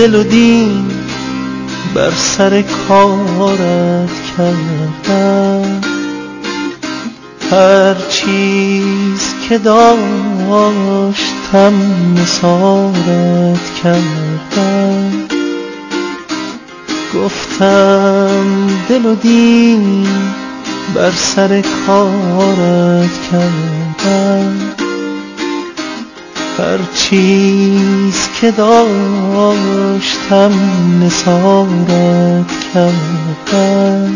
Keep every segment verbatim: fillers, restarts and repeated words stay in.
دل و دین بر سر کارت کردم، هر چیز که داشتم نثارت کردم. گفتم دل و دین بر سر کارت کردم، هر چیز که داشتم نثارت کردم.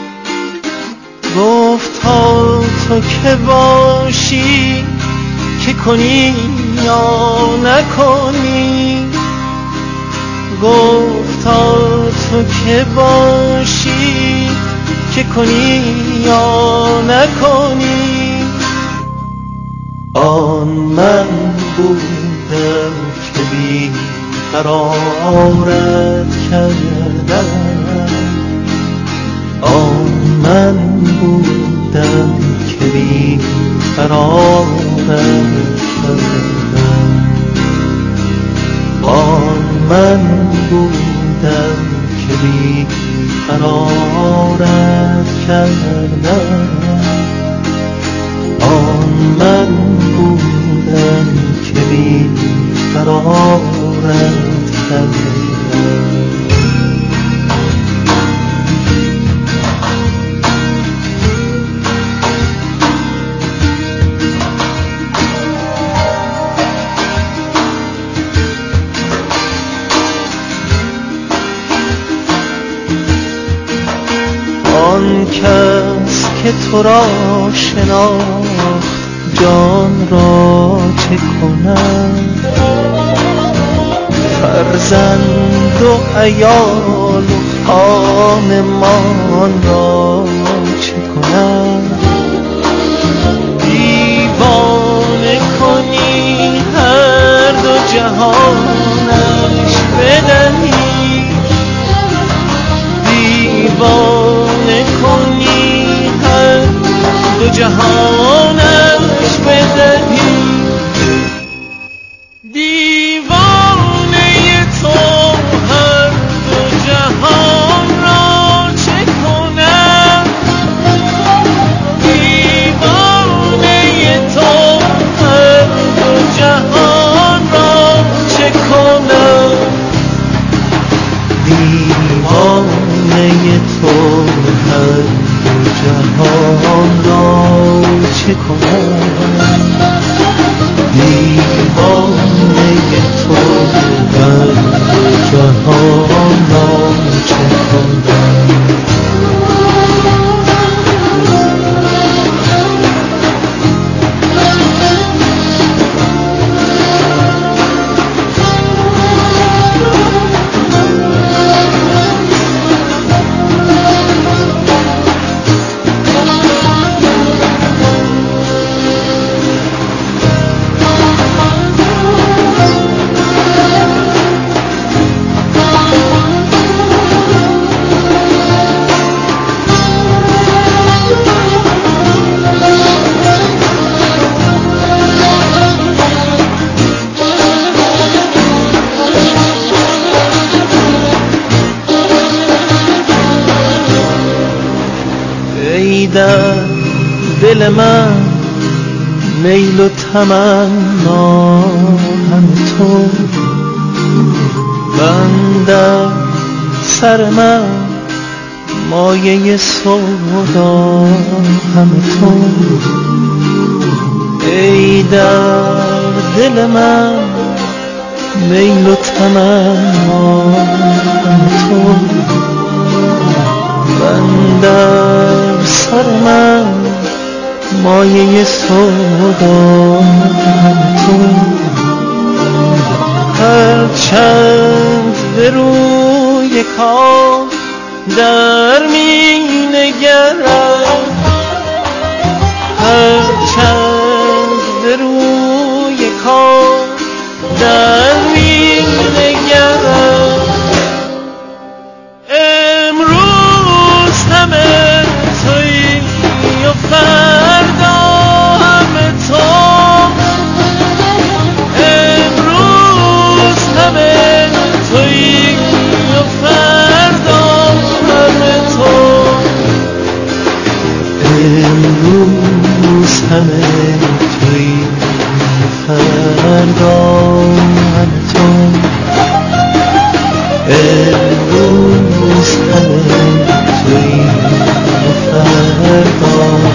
گفتا تو که باشی که کنی یا نکنی، گفتا تو که باشی که کنی یا نکنی. آن من بودم که بی قرارت کردم، آن من بودم که بی قرارت کردم، آن من بودم که بی قرارت کردم، آن من بودم که بی قرارت کردم. آن کس که تو را شناخت جان را چه کند، فرزند و عیال و خانمان را چه کند. دیوانه کنی هر دو جهانش بدهی، دیوانه کنی هر دو جهانش بدهی. دیوانه تو هر دو جهان را چه کند، دیوانه تو هر دو جهان را چه کند. دیوانه تو هر دو جهان را چه کند، دیوانه تو هر دو جهان را چه کند. ای در دل من میل و تمنا همه تو، بندر سر من مایه سودا همه تو. ای در دل من میل و تمنا همه تو، بندر سر من مایه سودا همه تو. هر چند به روی کار در می نگرم، هر چند به روی کار در می نگرم. امروز همه تویی و فردا همه تو، امروز همه تویی همه توی فردا همه تو امروز همه توی فردا